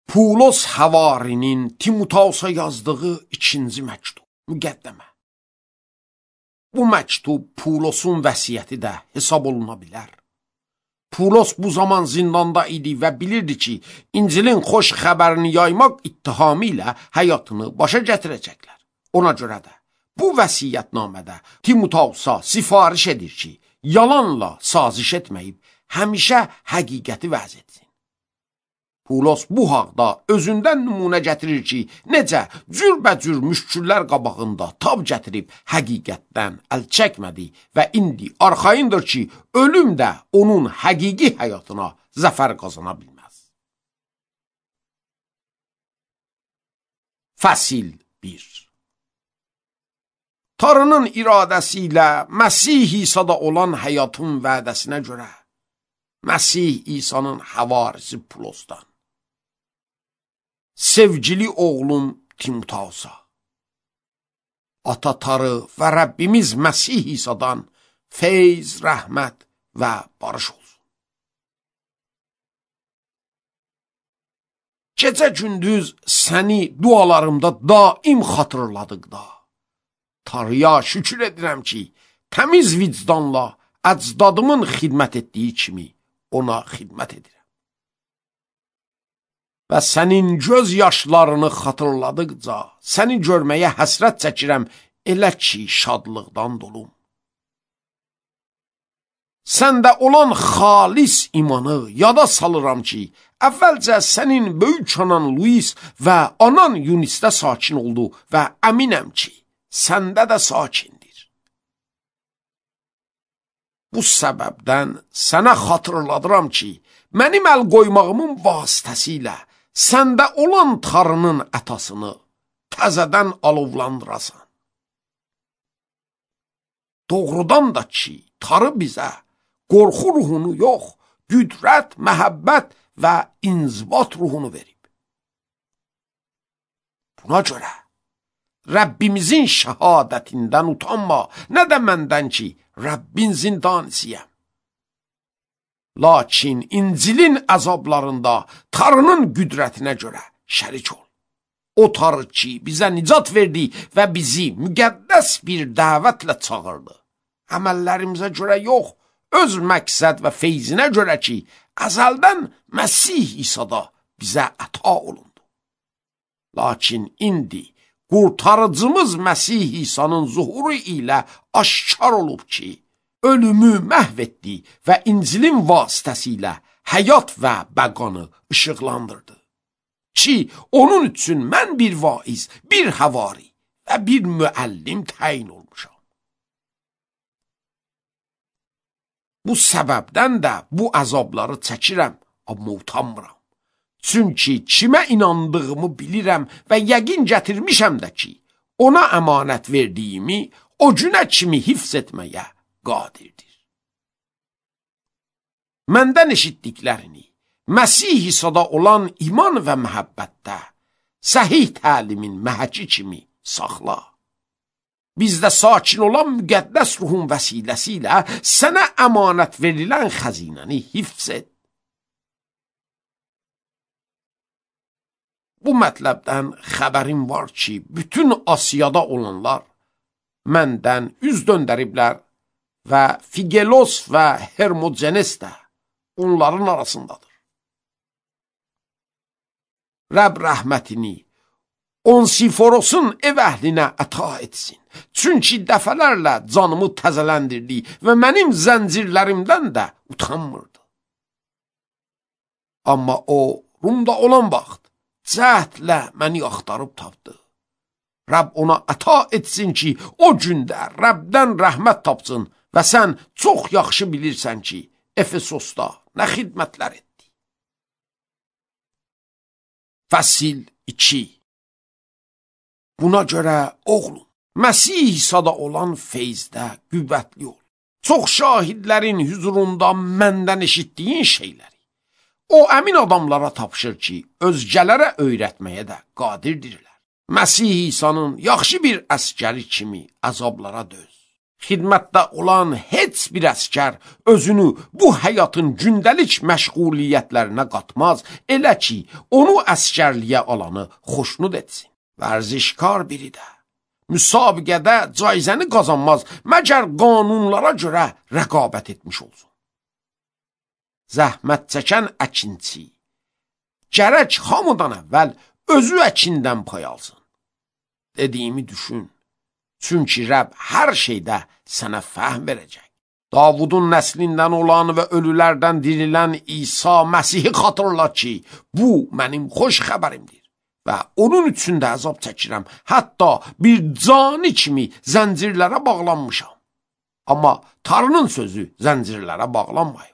Pulos Həvarinin Timotausa yazdığı ikinci məktub, müqəddəmə. Bu məktub Pulosun vəsiyyəti də hesab oluna bilər. Pulos bu zaman zindanda idi və bilirdi ki, İncilin xoş xəbərini yaymaq ittihamı ilə həyatını başa gətirəcəklər. Ona görə də bu vəsiyyətnamədə Timotausa sifariş edir ki, yalanla saziş etməyib, həmişə həqiqəti vəz etsin. Pulos bu haqda özündən nümunə gətirir ki, necə cürbəcür müşküllər qabağında tab gətirib həqiqətdən əl çəkmədi və indi arxayındır ki, ölüm də onun həqiqi həyatına zəfər qazana bilməz. Fəsil 1. Tanrının iradəsi ilə Məsih İsa'da olan həyatın vədəsinə görə Məsih İsa'nın həvarisi Pulosdan, sevgili oğlum Timotausa, Ata Tanrı və Rəbbimiz Məsih İsa'dan feyz, rəhmət və barış olsun. Gecə gündüz səni dualarımda daim xatırladıqda, Tanrıya şükür edirəm ki, təmiz vicdanla əcdadımın xidmət etdiyi kimi ona xidmət edirəm. Və sənin göz yaşlarını xatırladıqca, səni görməyə həsrət çəkirəm, elə ki, şadlıqdan dolum. Səndə olan xalis imanı yada salıram ki, əvvəlcə sənin böyük anan Luis və anan Yunisdə sakin oldu və əminəm ki, səndə də sakindir. Bu səbəbdən sənə xatırladıram ki, mənim əl qoymağımın vasitəsilə səndə olan Tanrının ətasını təzədən alovlandırasan. Doğrudan da ki, Tanrı bizə qorxu ruhunu yox, qüdrət, məhəbbət və inzibat ruhunu verib. Buna görə Rəbbimizin şəhadətindən utanma, nə də məndən ki, Rəbbin zindanisiyəm. Lakin İncilin əzablarında Tanrının qüdrətinə görə şərik ol. O Tanrı ki, bizə nicat verdi və bizi müqəddəs bir dəvətlə çağırdı. Əməllərimizə görə yox, öz məqsəd və feyzinə görə ki, əzəldən Məsih İsa'da bizə əta olundu. Lakin indi qurtarıcımız Məsih İsa'nın zuhuru ilə aşkar olub ki, ölümü məhv etdi və İncilin vasitəsilə həyat və bəqanı işıqlandırdı. Ki, onun üçün mən bir vaiz, bir həvari və bir müəllim təyin olmuşam. Bu səbəbdən də bu əzabları çəkirəm, amma utanmıram. Çünki kimə inandığımı bilirəm və yəqin gətirmişəm də ki, ona əmanət verdiyimi o günə kimi hifz etməyə qadirdir. Məndən eşitdiklərini Məsih İsa'da olan iman və məhəbbətdə səhih təlimin məhəki kimi saxla. Bizdə sakin olan müqəddəs ruhun vəsiləsi ilə sənə əmanət verilən xəzinəni hifz et. Bu mətləbdən xəbərim var ki, bütün Asiyada olanlar məndən üz döndəriblər və Figelos və Hermogenes də onların arasındadır. Rəbb rəhmətini Onsiforos'un ev əhlinə əta etsin. Çünki dəfələrlə canımı təzələndirdi və mənim zəncirlərimdən də utanmırdı. Amma o, Rumda olan vaxt, cəhdlə məni axtarıb tapdı. Rəbb ona əta etsin ki, o gündə Rəbdən rəhmət tapsın və sən çox yaxşı bilirsən ki, Efesosda nə xidmətlər etdi. Fəsil 2. Buna görə oğlum, Məsih İsa'da olan feyzdə qüvvətli ol. Çox şahidlərin hüzurunda məndən eşitdiyin şeyləri o əmin adamlara tapşır ki, özgələrə öyrətməyə də qadirdirlər. Məsih İsa'nın yaxşı bir əskəri kimi əzablara döz. Xidmətdə olan heç bir əskər özünü bu həyatın gündəlik məşğuliyyətlərinə qatmaz, elə ki, onu əskərliyə alanı xoşnud etsin. Vərzişkar biri də müsabiqədə caizəni qazanmaz, məgər qanunlara görə rəqabət etmiş olsun. Zəhmət çəkən əkinçi gərək hamıdan əvvəl özü əkindən pay alsın. Dediyimi düşün. Çünki Rəbb hər şeydə sənə fəhm verəcək. Davudun nəslindən olan və ölülərdən dirilən İsa Məsihi xatırla ki, bu mənim xoş xəbərimdir və onun üçün də əzab çəkirəm. Hətta bir cani kimi zəncirlərə bağlanmışam. Amma Tanrının sözü zəncirlərə bağlanmayıb.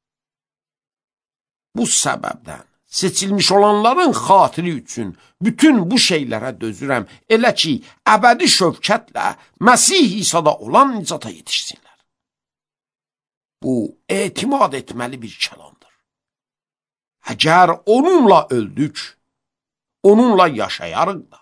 Bu səbəbdən seçilmiş olanların xatiri üçün bütün bu şeylərə dözürəm, elə ki, əbədi şövkətlə Məsih İsa'da olan nicata yetişsinlər. Bu, etimad etməli bir kəlamdır. Əgər onunla öldük, onunla yaşayarıq da.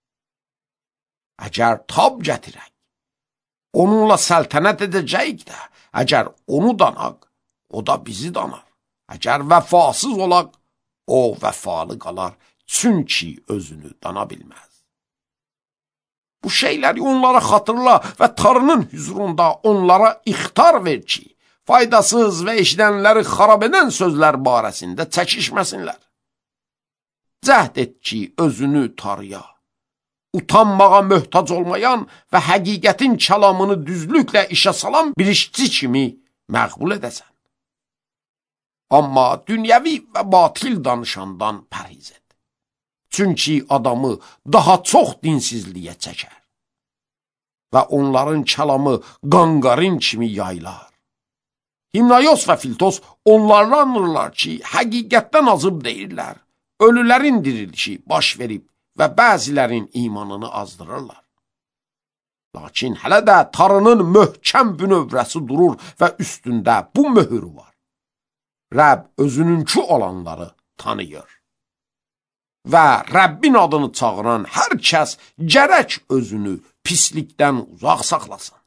Əgər tab gətirək, onunla səltənət edəcəyik də. Əgər onu danaq, o da bizi danar. Əgər vəfasız olaq, o vəfalı qalar, çünki özünü dana bilməz. Bu şeyləri onlara xatırla və Tanrının hüzurunda onlara ixtar ver ki, faydasız və eşidənləri xarab edən sözlər barəsində çəkişməsinlər. Cəhd et ki, özünü Tanrıya, utanmağa möhtac olmayan və həqiqətin kəlamını düzlüklə işə salan bir işçi kimi məqbul edəsən. Amma dünyəvi və batil danışandan pərhiz et. Çünki adamı daha çox dinsizliyə çəkər və onların kəlamı qanqarın kimi yaylar. Himnayos və Filtos onlarla anırlar ki, həqiqətdən azıb deyirlər. Ölülərin dirilişi baş verib və bəzilərin imanını azdırırlar. Lakin hələ də Tanrının möhkəm bünövrəsi durur və üstündə bu möhür var. Rəbb özününkü olanları tanıyır. Və Rəbbin adını çağıran hər kəs gərək özünü pislikdən uzaq saxlasın.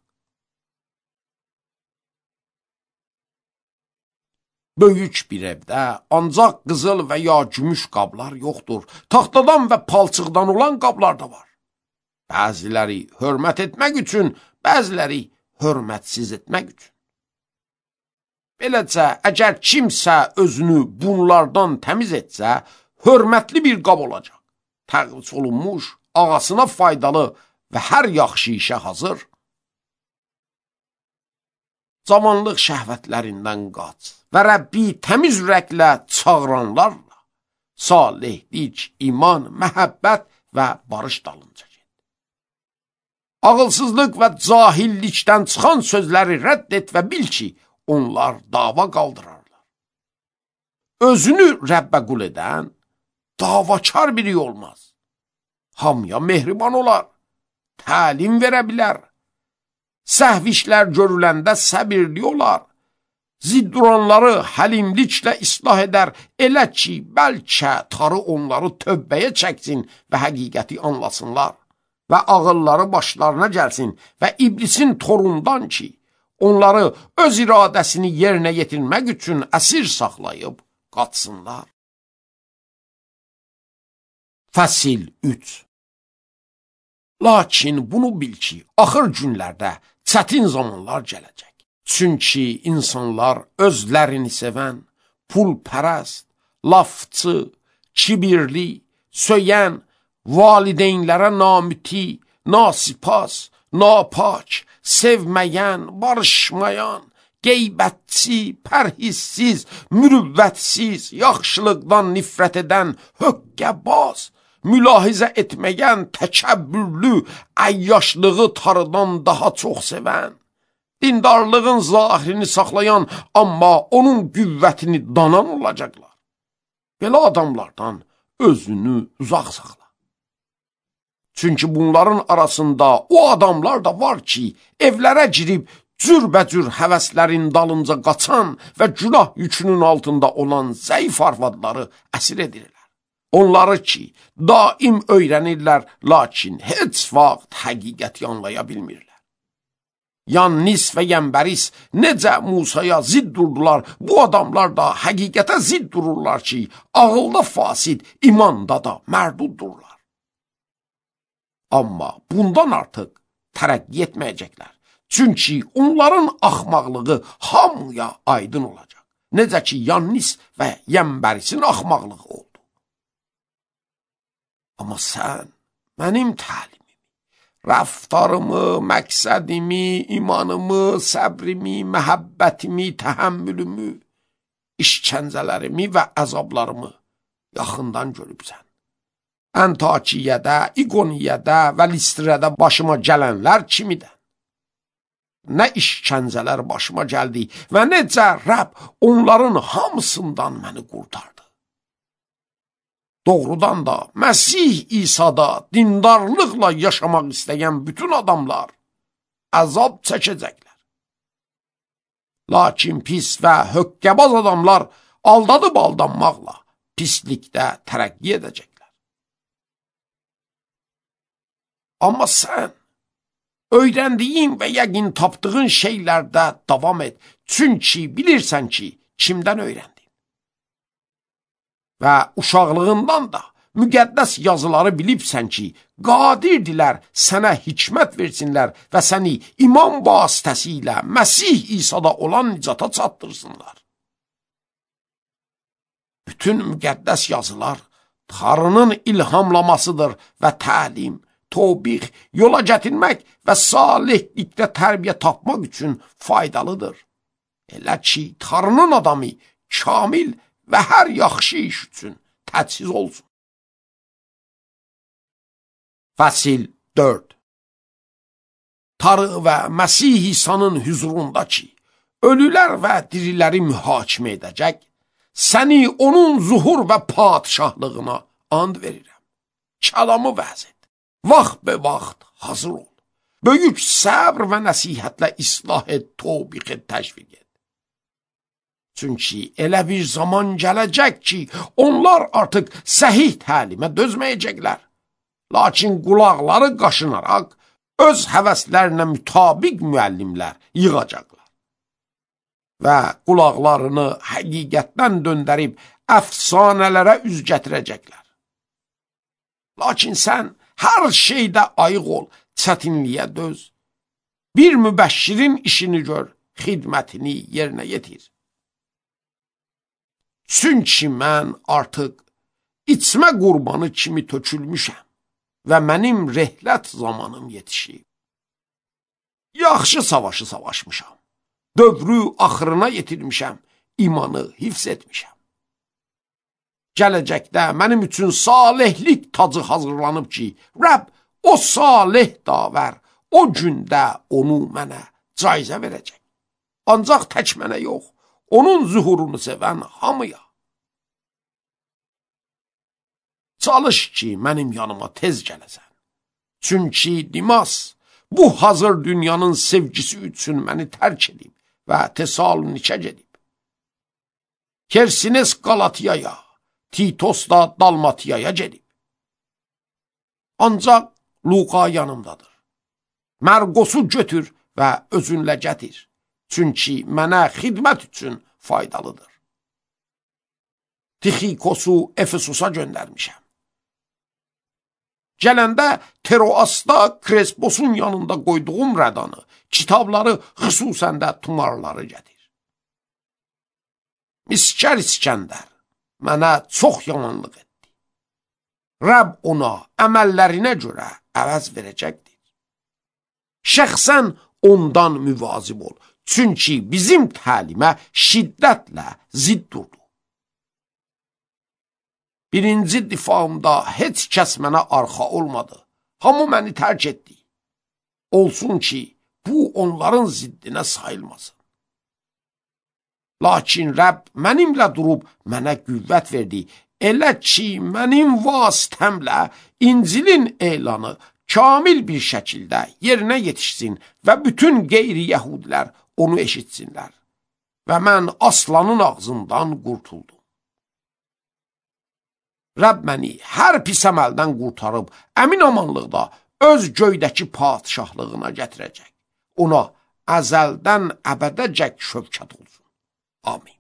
Böyük bir evdə ancaq qızıl və ya gümüş qablar yoxdur. Taxtadan və palçıqdan olan qablar da var. Bəziləri hörmət etmək üçün, bəziləri hörmətsiz etmək üçün. Beləcə, əgər kimsə özünü bunlardan təmiz etsə, hörmətli bir qab olacaq. Təqvis olunmuş, ağasına faydalı və hər yaxşı işə hazır. Zamanlıq şəhvətlərindən qaç və Rəbbi təmiz ürəklə çağıranlarla salihlik, iman, məhəbbət və barış dalınca get. Ağılsızlıq və cahillikdən çıxan sözləri rədd et və bil ki, onlar dava qaldırarlar. Özünü Rəbbə qul edən davakar biri olmaz. Hamıya mehriban olar, təlim verə bilər. Səhv işlər görüləndə səbirli olar. Zidd duranları həlimliklə islah edər, elə ki, bəlkə Tanrı onları tövbəyə çəksin və həqiqəti anlasınlar və ağılları başlarına gəlsin və iblisin torundan ki, onları öz iradəsini yerinə yetirmək üçün əsir saxlayıb qaçsınlar. Fəsil 3. Lakin bunu bil ki, axır günlərdə çətin zamanlar gələcək. Çünki insanlar özlərini sevən, pulpərəst, lafçı, kibirli, söyən, valideynlərə namüti, nasipas, napak, sevməyən, barışmayan, qeybətçi, pərhissiz, mürüvvətsiz, yaxşılıqdan nifrət edən, höqqəbaz, mülahizə etməyən, təkəbbürlü, əyyaşlığı Tanrıdan daha çox sevən, dindarlığın zahirini saxlayan, amma onun qüvvətini danan olacaqlar. Belə adamlardan özünü uzaq saxla. Çünki bunların arasında o adamlar da var ki, evlərə girib cürbəcür həvəslərin dalınca qaçan və günah yükünün altında olan zəif arvadları əsir edirlər. Onları ki, daim öyrənirlər, lakin heç vaxt həqiqəti anlaya bilmirlər. Yannis və Yəmbəris necə Musaya zidd durdular, bu adamlar da həqiqətə zidd dururlar ki, ağılda fasid, imanda da mərduddurlar. Amma bundan artıq tərəqqi etməyəcəklər. Çünki onların axmaqlığı hamıya aydın olacaq. Necə ki, Yannis və Yəmbərisin axmaqlığı oldu. Amma sən mənim təlimimi, rəftarımı, məqsədimi, imanımı, səbrimi, məhəbbətimi, təhəmmülümü, işkəncələrimi və əzablarımı yaxından görübsən. Əntakiyyədə, İqoniyyədə və Listrədə başıma gələnlər kimidən? Nə işkəncələr başıma gəldi və necə Rəbb onların hamısından məni qurtardı. Doğrudan da Məsih İsa'da dindarlıqla yaşamaq istəyən bütün adamlar əzab çəkəcəklər. Lakin pis və hökkəbaz adamlar aldadıb aldanmaqla pislikdə tərəqqi edəcəklər. Amma sən öyrəndiyin və yəqin tapdığın şeylərdə davam et. Çünki bilirsən ki, kimdən öyrəndin. Və uşaqlığından da müqəddəs yazıları bilibsən ki, qadirdirlər sənə hikmət versinlər və səni iman vasitəsilə Məsih İsa'da olan nicata çatdırsınlar. Bütün müqəddəs yazılar Tanrının ilhamlamasıdır və təlim, tobiq, yola gətirmək və salihlikdə tərbiyə tapmaq üçün faydalıdır. Elə ki, Tanrının adamı kamil və hər yaxşı iş üçün təchiz olsun. Fəsil 4. Tanrı və Məsih İsa'nın hüzurunda ki, ölülər və diriləri mühakimə edəcək, səni onun zuhur və padişahlığına and verirəm. Kəlamı vəz et. Vaxt be vaxt hazır ol. Böyük səbr və nəsihətlə islah et, tobiq et, təşviq et. Çünki elə bir zaman gələcək ki, onlar artıq səhih təlimə dözməyəcəklər. Lakin qulaqları qaşınaraq, öz həvəslərinə mütabiq müəllimlər yığacaqlar. Və qulaqlarını həqiqətdən döndərib, əfsanələrə üz gətirəcəklər. Lakin sən hər şeydə ayıq ol, çətinliyə döz. Bir mübəşşirin işini gör, xidmətini yerinə yetir. Çünki mən artıq içmə qurbanı kimi tökülmüşəm və mənim rehlət zamanım yetişib. Yaxşı savaşı savaşmışam, dövrü axırına yetirmişəm, imanı hifz etmişəm. Gələcəkdə mənim üçün salihlik tacı hazırlanıb ki, Rəbb o salih davər, o gündə onu mənə caizə verəcək. Ancaq tək mənə yox, onun zuhurunu sevən hamıya. Çalış ki, mənim yanıma tez gələsən. Çünki Dimas bu hazır dünyanın sevgisi üçün məni tərk edib və Tesalonikə gedib. Kersines Qalatiyaya, Titos da Dalmatiyaya gedib. Ancaq Luqa yanımdadır. Mərqosu götür və özünlə gətir. Çünki mənə xidmət üçün faydalıdır. Tixikosu Efesusa göndərmişəm. Gələndə Teroasda Kresposun yanında qoyduğum rədanı, kitabları, xüsusən də tumarları gətir. Miskər İskəndər mənə çox yamanlıq etdi. Rəbb ona əməllərinə görə əvəz verəcəkdir. Şəxsən ondan müvazib ol. Çünki bizim təlimə şiddətlə zidd durdu. Birinci difamda heç kəs mənə arxa olmadı. Hamı məni tərk etdi. Olsun ki, bu onların ziddinə sayılmasın. Lakin Rəbb mənimlə durub mənə qüvvət verdi. Elə ki, mənim vasitəmlə İncilin elanı kamil bir şəkildə yerinə yetişsin və bütün qeyri-yəhudilər onu eşitsinlər. Və mən aslanın ağzından qurtuldum. Rəbb məni hər pis əməldən qurtarıb, əmin amanlıqda öz göydəki padişahlığına gətirəcək. Ona əzəldən əbədəcək şövkət olsun. Amin.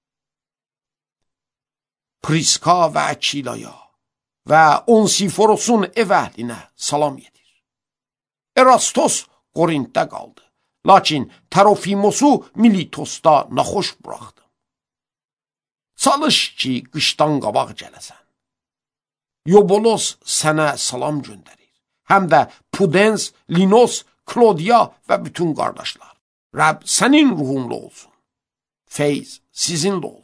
Priska və Akilaya və Onsiforosun ev əhlinə salam yedir. Erastos Qorintdə qaldı. Lakin Tərofimosu Militosda naxoş buraxdı. Çalış ki, qışdan qabaq gələsən. Yobolos sənə salam göndərir. Həm də Pudens, Linos, Klodiya və bütün qardaşlar. Rəbb sənin ruhunla olsun. Feyz sizinlə olsun.